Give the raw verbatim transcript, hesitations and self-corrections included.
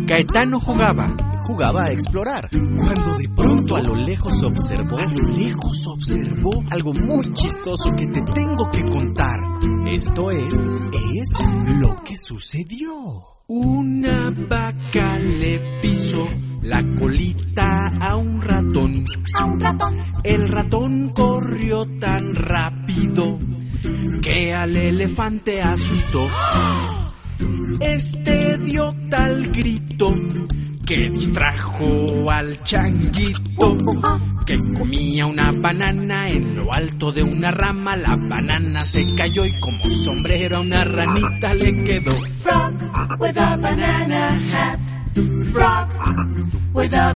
Caetano jugaba, jugaba a explorar, cuando de pronto a lo lejos observó, a lo lejos observó algo muy chistoso que te tengo que contar. Esto es, es lo que sucedió. Una vaca le pisó la colita a un ratón. A un ratón. El ratón corrió tan rápido que al elefante asustó. Este dio tal grito que distrajo al changuito, que comía una banana en lo alto de una rama. La banana se cayó y como sombrero a una ranita le quedó. Frog with a banana hat. Frog with a